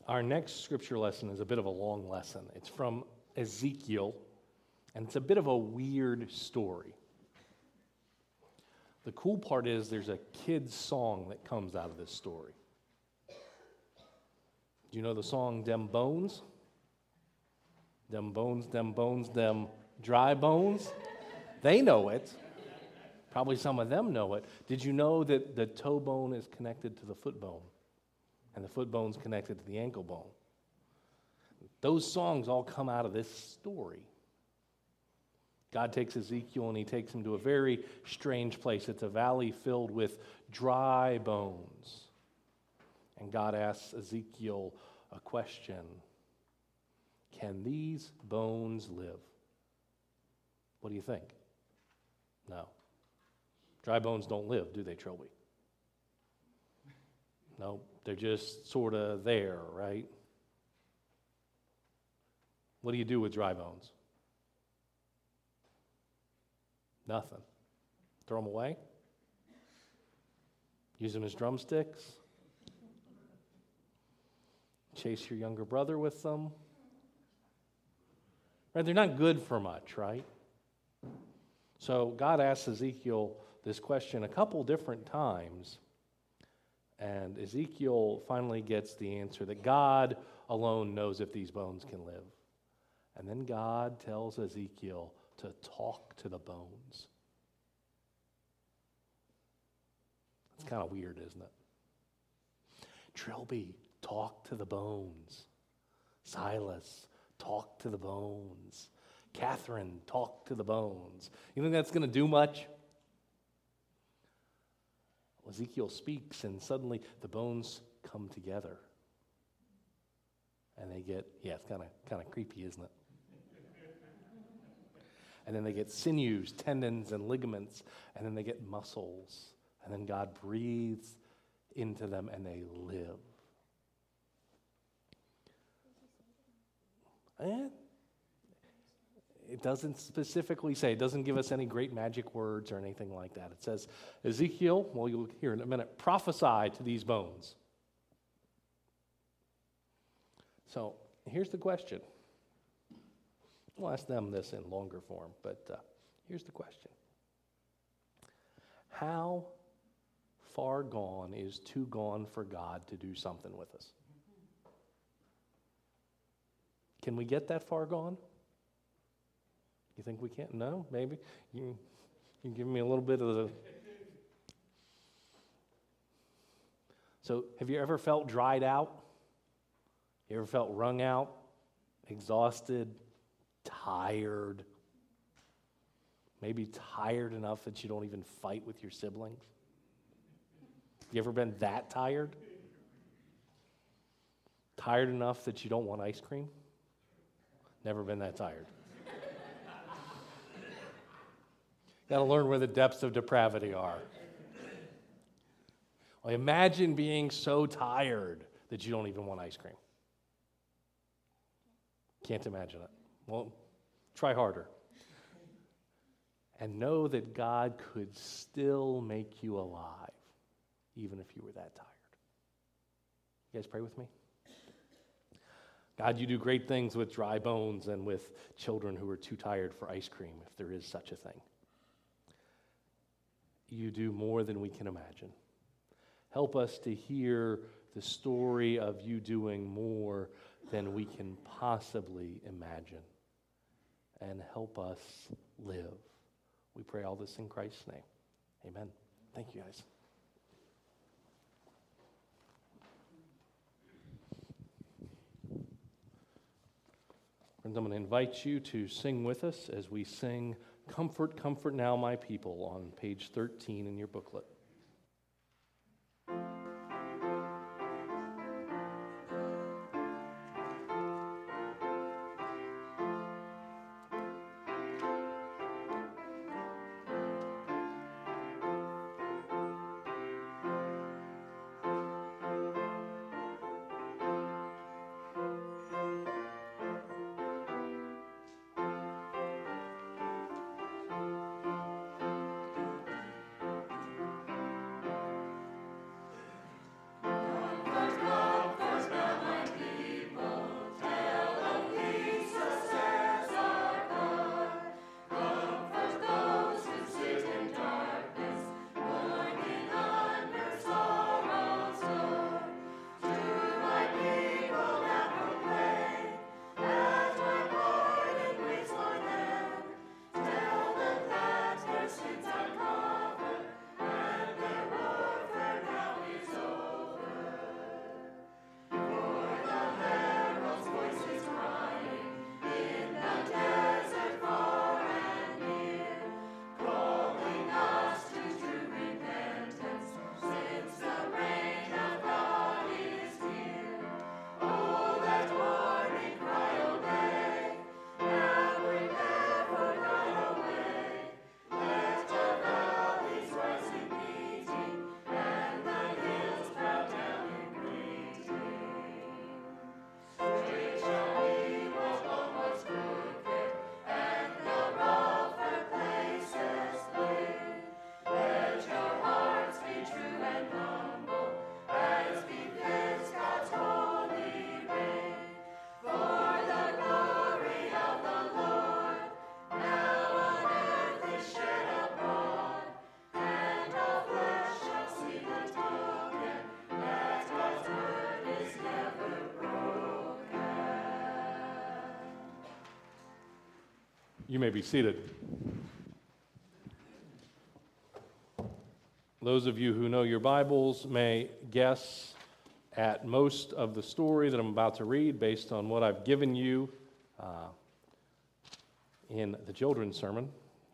Our next scripture lesson is a bit of a long lesson. It's from Ezekiel, and it's a bit of a weird story. The cool part is there's a kid's song that comes out of this story. Do you know the song, Dem Bones? Dem bones, dem dry bones? They know it. Probably some of them know it. Did you know that the toe bone is connected to the foot bone? And the foot bone's connected to the ankle bone? Those songs all come out of this story. God takes Ezekiel and he takes him to a very strange place. It's a valley filled with dry bones. And God asks Ezekiel a question. Can these bones live? What do you think? No. Dry bones don't live, do they, Trilby? No, they're just sort of there, right? What do you do with dry bones? Nothing. Throw them away? Use them as drumsticks? Chase your younger brother with them? Right? They're not good for much, right? So God asks Ezekiel this question a couple different times, and Ezekiel finally gets the answer that God alone knows if these bones can live. And then God tells Ezekiel to talk to the bones. It's kind of weird, isn't it? Trilby, talk to the bones. Silas, talk to the bones. Catherine, talk to the bones. You think that's going to do much? Ezekiel speaks, and suddenly the bones come together. And they get, it's kind of creepy, isn't it? And then they get sinews, tendons, and ligaments, and then they get muscles. And then God breathes into them, and they live. And it doesn't specifically say, it doesn't give us any great magic words or anything like that. It says, Ezekiel, well, you'll hear in a minute, prophesy to these bones. So here's the question. We'll ask them this in longer form, but here's the question. How far gone is too gone for God to do something with us? Can we get that far gone? You think we can't? No, maybe. You give me a little bit of the... So have you ever felt dried out? You ever felt wrung out, exhausted, tired? Maybe tired enough that you don't even fight with your siblings? You ever been that tired? Tired enough that you don't want ice cream? Never been that tired. Got to learn where the depths of depravity are. Well, imagine being so tired that you don't even want ice cream. Can't imagine it. Well, try harder. And know that God could still make you alive, even if you were that tired. You guys pray with me? God, you do great things with dry bones and with children who are too tired for ice cream, if there is such a thing. You do more than we can imagine. Help us to hear the story of you doing more than we can possibly imagine. And help us live. We pray all this in Christ's name. Amen. Thank you, guys. Friends, I'm going to invite you to sing with us as we sing Comfort, Comfort Now, My People on page 13 in your booklet. You may be seated. Those of you who know your Bibles may guess at most of the story that I'm about to read based on what I've given you in the children's sermon.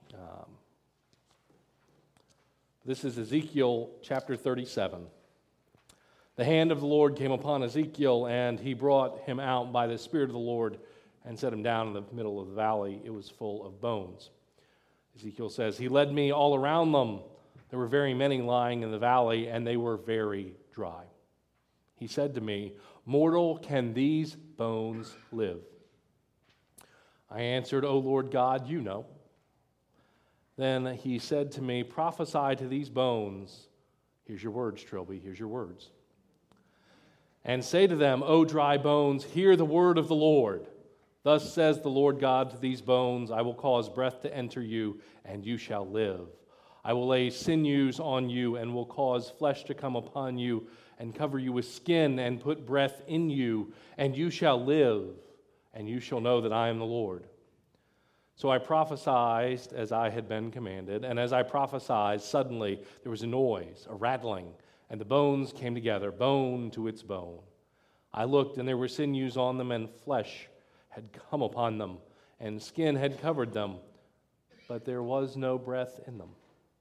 This is Ezekiel chapter 37. The hand of the Lord came upon Ezekiel, and he brought him out by the Spirit of the Lord and set him down in the middle of the valley. It was full of bones. Ezekiel says, He led me all around them. There were very many lying in the valley, and they were very dry. He said to me, Mortal, can these bones live? I answered, O Lord God, you know. Then he said to me, Prophesy to these bones. Here's your words, Trilby, here's your words. And say to them, O dry bones, hear the word of the Lord. Thus says the Lord God to these bones, I will cause breath to enter you, and you shall live. I will lay sinews on you, and will cause flesh to come upon you, and cover you with skin, and put breath in you, and you shall live, and you shall know that I am the Lord. So I prophesied as I had been commanded, and as I prophesied, suddenly there was a noise, a rattling, and the bones came together, bone to its bone. I looked, and there were sinews on them, and flesh had come upon them, and skin had covered them, but there was no breath in them.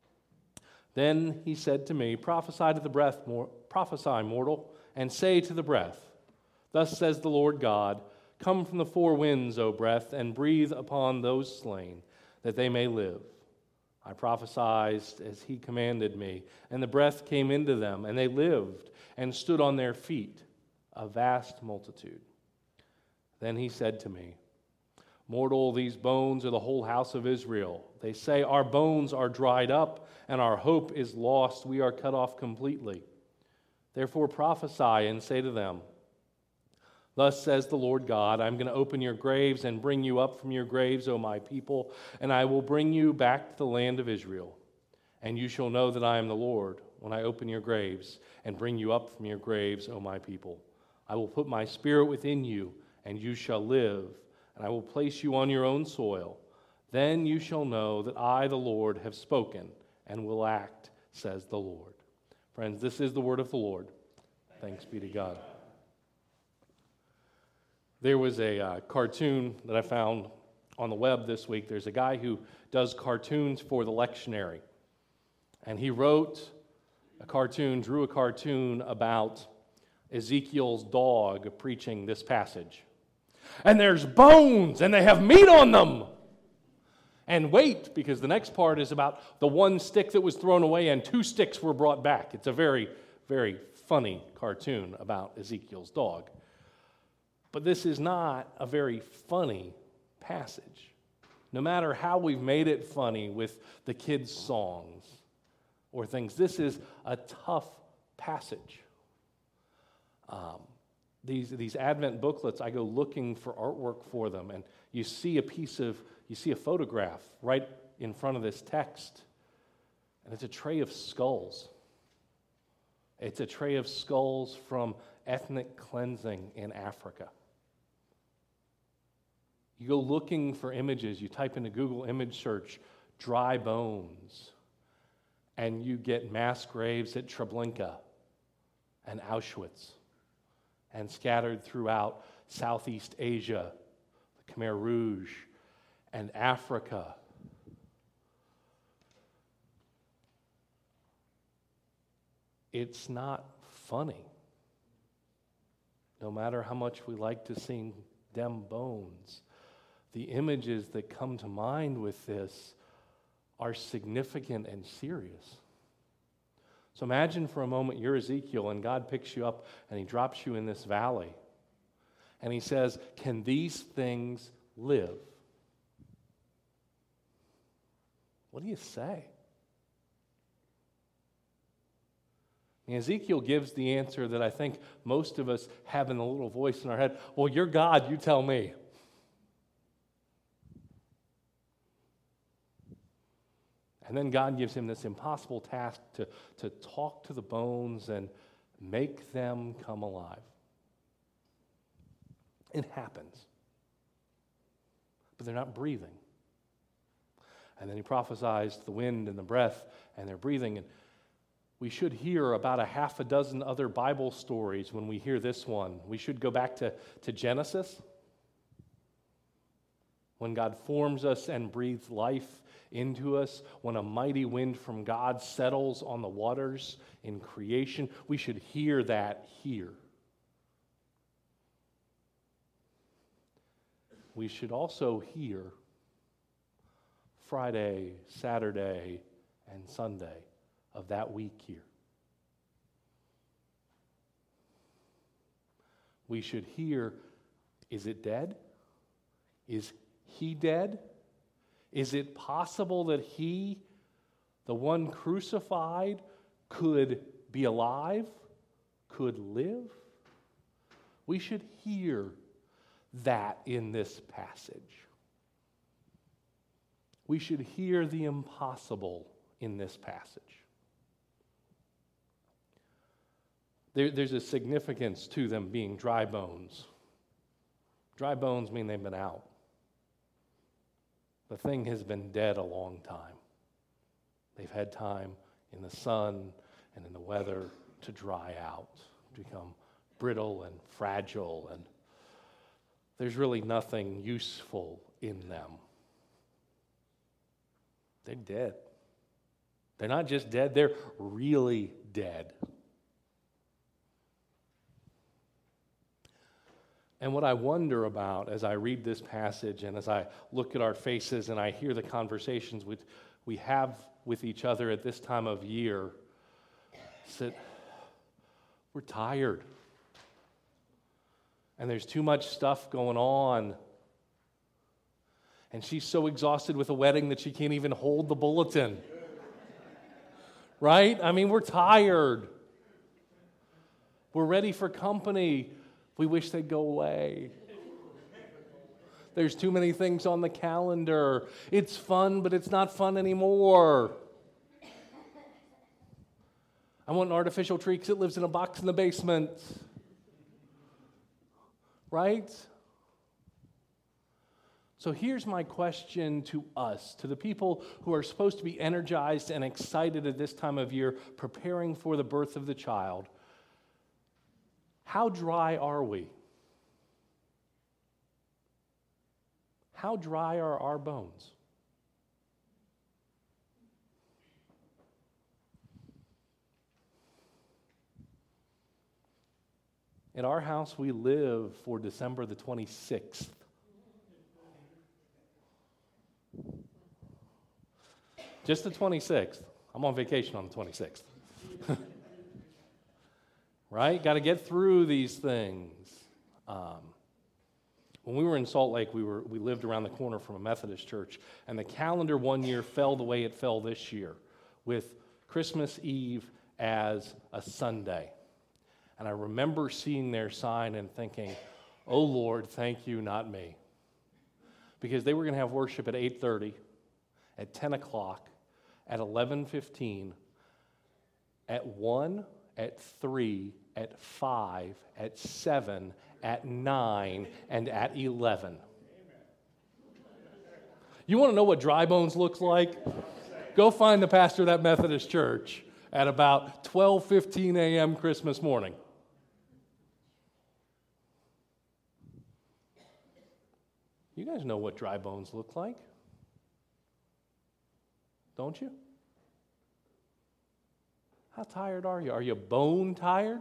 Then he said to me, Prophesy to the breath, prophesy, mortal, and say to the breath, Thus says the Lord God, Come from the four winds, O breath, and breathe upon those slain, that they may live. I prophesied as he commanded me, and the breath came into them, and they lived, and stood on their feet, a vast multitude. Then he said to me, Mortal, these bones are the whole house of Israel. They say, Our bones are dried up, and our hope is lost. We are cut off completely. Therefore prophesy and say to them, Thus says the Lord God, I'm going to open your graves and bring you up from your graves, O my people, and I will bring you back to the land of Israel. And you shall know that I am the Lord when I open your graves and bring you up from your graves, O my people. I will put my spirit within you, and you shall live, and I will place you on your own soil. Then you shall know that I, the Lord, have spoken and will act, says the Lord. Friends, this is the word of the Lord. Thanks be to God. There was a cartoon that I found on the web this week. There's a guy who does cartoons for the lectionary. And he drew a cartoon about Ezekiel's dog preaching this passage. And there's bones, and they have meat on them. And wait, because the next part is about the one stick that was thrown away and two sticks were brought back. It's a very, very funny cartoon about Ezekiel's dog. But this is not a very funny passage. No matter how we've made it funny with the kids' songs or things, this is a tough passage. These Advent booklets, I go looking for artwork for them, and you see a photograph right in front of this text, and it's a tray of skulls. It's a tray of skulls from ethnic cleansing in Africa. You go looking for images, you type into Google image search, dry bones, and you get mass graves at Treblinka and Auschwitz, and scattered throughout Southeast Asia, the Khmer Rouge, and Africa. It's not funny. No matter how much we like to sing them bones, the images that come to mind with this are significant and serious. So imagine for a moment you're Ezekiel and God picks you up and he drops you in this valley. And he says, Can these things live? What do you say? And Ezekiel gives the answer that I think most of us have in a little voice in our head. Well, you're God, you tell me. And then God gives him this impossible task to talk to the bones and make them come alive. It happens. But they're not breathing. And then he prophesies the wind and the breath and their breathing. And we should hear about a half a dozen other Bible stories when we hear this one. We should go back to Genesis, when God forms us and breathes life into us, when a mighty wind from God settles on the waters in creation. We should hear that here. We should also hear Friday, Saturday, and Sunday of that week here. We should hear, is it dead? Is he dead? Is it possible that he, the one crucified, could be alive, could live? We should hear that in this passage. We should hear the impossible in this passage. There's a significance to them being dry bones. Dry bones mean they've been out. The thing has been dead a long time. They've had time in the sun and in the weather to dry out, to become brittle and fragile, and there's really nothing useful in them. They're dead. They're not just dead, they're really dead. And what I wonder about as I read this passage and as I look at our faces and I hear the conversations we have with each other at this time of year, is that we're tired. And there's too much stuff going on. And she's so exhausted with a wedding that she can't even hold the bulletin. Right? I mean, we're tired. We're ready for company. We wish they'd go away. There's too many things on the calendar. It's fun, but it's not fun anymore. I want an artificial tree because it lives in a box in the basement. Right? So here's my question to us, to the people who are supposed to be energized and excited at this time of year, preparing for the birth of the child. How dry are we? How dry are our bones? At our house, we live for December the 26th. Just the 26th. I'm on vacation on the 26th. Right? Got to get through these things. When we were in Salt Lake, we lived around the corner from a Methodist church, and the calendar one year fell the way it fell this year, with Christmas Eve as a Sunday. And I remember seeing their sign and thinking, oh Lord, thank you, not me. Because they were going to have worship at 8:30, at 10 o'clock, at 11:15, at 1, at 3, at 5, at 7, at 9, and at 11. You want to know what dry bones looks like? Go find the pastor of that Methodist church at about 12:15 a.m. Christmas morning. You guys know what dry bones look like, don't you? How tired are you? Are you bone tired?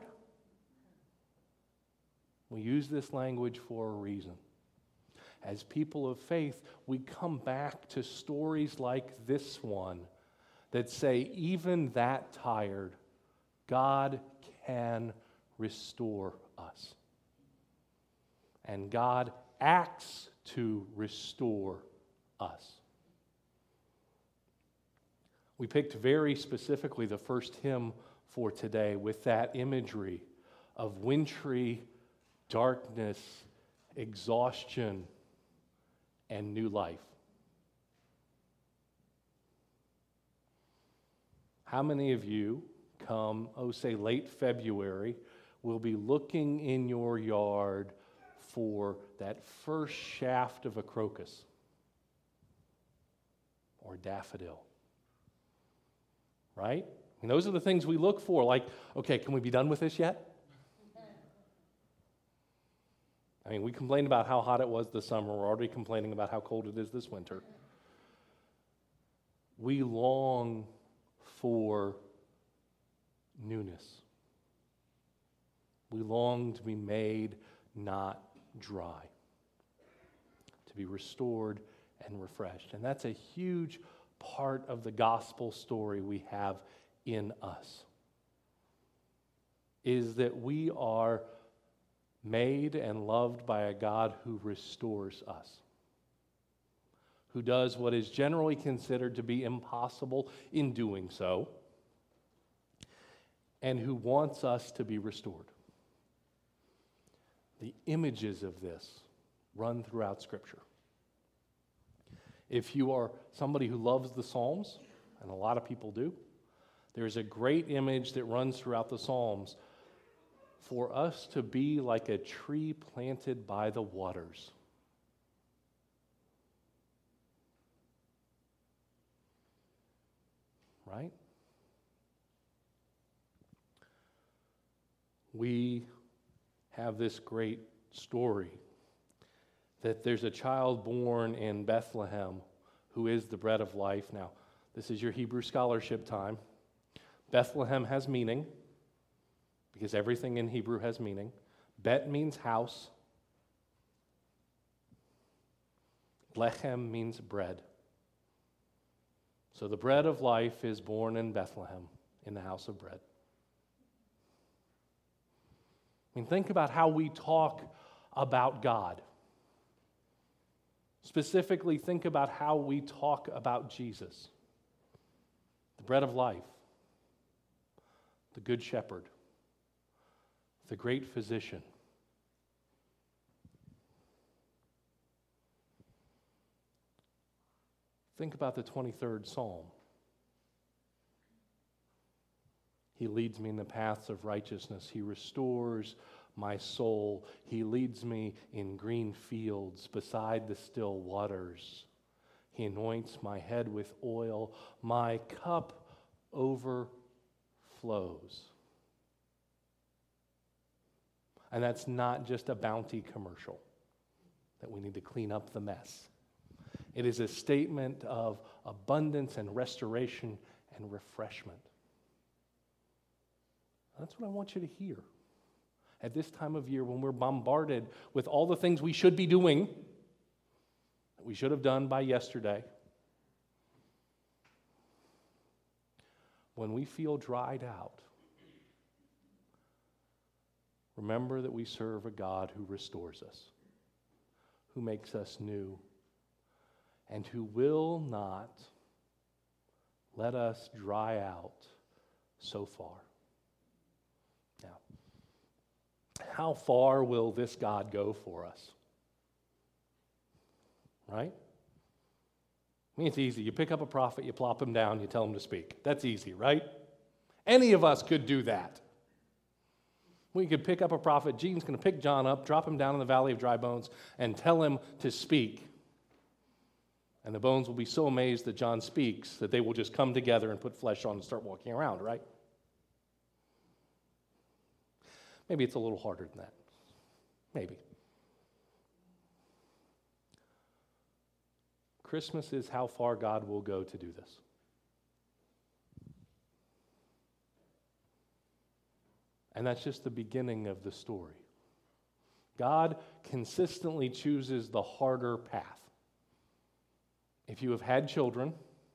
We use this language for a reason. As people of faith, we come back to stories like this one that say, even that tired, God can restore us. And God acts to restore us. We picked very specifically the first hymn for today with that imagery of wintry darkness, exhaustion, and new life. How many of you come, say late February, will be looking in your yard for that first shaft of a crocus? or daffodil. Right? And those are the things we look for. Like, okay, can we be done with this yet? I mean, we complained about how hot it was this summer. We're already complaining about how cold it is this winter. We long for newness. We long to be made not dry, to be restored and refreshed. And that's a huge part of the gospel story we have in us, is that we are made and loved by a God who restores us, who does what is generally considered to be impossible in doing so, and who wants us to be restored. The images of this run throughout Scripture. If you are somebody who loves the Psalms, and a lot of people do, there's a great image that runs throughout the Psalms for us to be like a tree planted by the waters. Right? We have this great story that there's a child born in Bethlehem who is the bread of life. Now, this is your Hebrew scholarship time. Bethlehem has meaning because everything in Hebrew has meaning. Bet means house. Lechem means bread. So the bread of life is born in Bethlehem, in the house of bread. I mean, think about how we talk about God. Specifically, think about how we talk about Jesus, the bread of life, the good shepherd, the great physician. Think about the 23rd Psalm. He leads me in the paths of righteousness. He restores my soul. He leads me in green fields beside the still waters. He anoints my head with oil. My cup overflows. And that's not just a Bounty commercial that we need to clean up the mess. It is a statement of abundance and restoration and refreshment. That's what I want you to hear at this time of year when we're bombarded with all the things we should be doing that we should have done by yesterday. When we feel dried out, remember that we serve a God who restores us, who makes us new, and who will not let us dry out so far. Now, how far will this God go for us? Right? I mean, it's easy. You pick up a prophet, you plop him down, you tell him to speak. That's easy, right? Any of us could do that. We could pick up a prophet. Gene's going to pick John up, drop him down in the valley of dry bones, and tell him to speak. And the bones will be so amazed that John speaks that they will just come together and put flesh on and start walking around, right? Maybe it's a little harder than that. Maybe. Christmas is how far God will go to do this. And that's just the beginning of the story. God consistently chooses the harder path. If you have had children,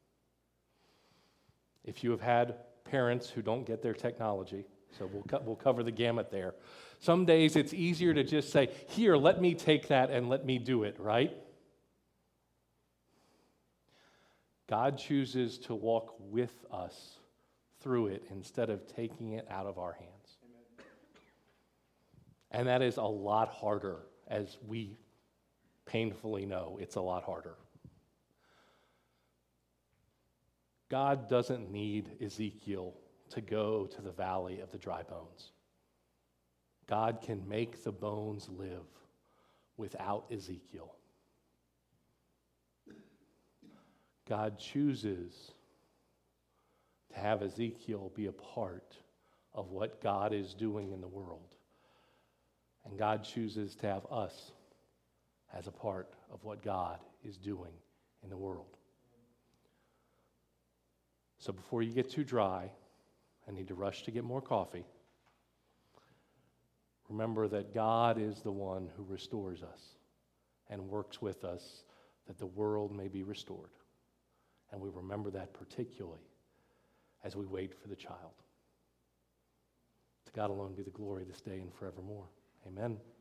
if you have had parents who don't get their technology, so we'll cover the gamut there. Some days it's easier to just say, here, let me take that and let me do it, right? God chooses to walk with us through it instead of taking it out of our hands. Amen. And that is a lot harder, as we painfully know. It's a lot harder. God doesn't need Ezekiel to go to the valley of the dry bones. God can make the bones live without Ezekiel. God chooses to have Ezekiel be a part of what God is doing in the world. And God chooses to have us as a part of what God is doing in the world. So before you get too dry and need to rush to get more coffee, remember that God is the one who restores us and works with us that the world may be restored. And we remember that particularly as we wait for the child. To God alone be the glory this day and forevermore. Amen.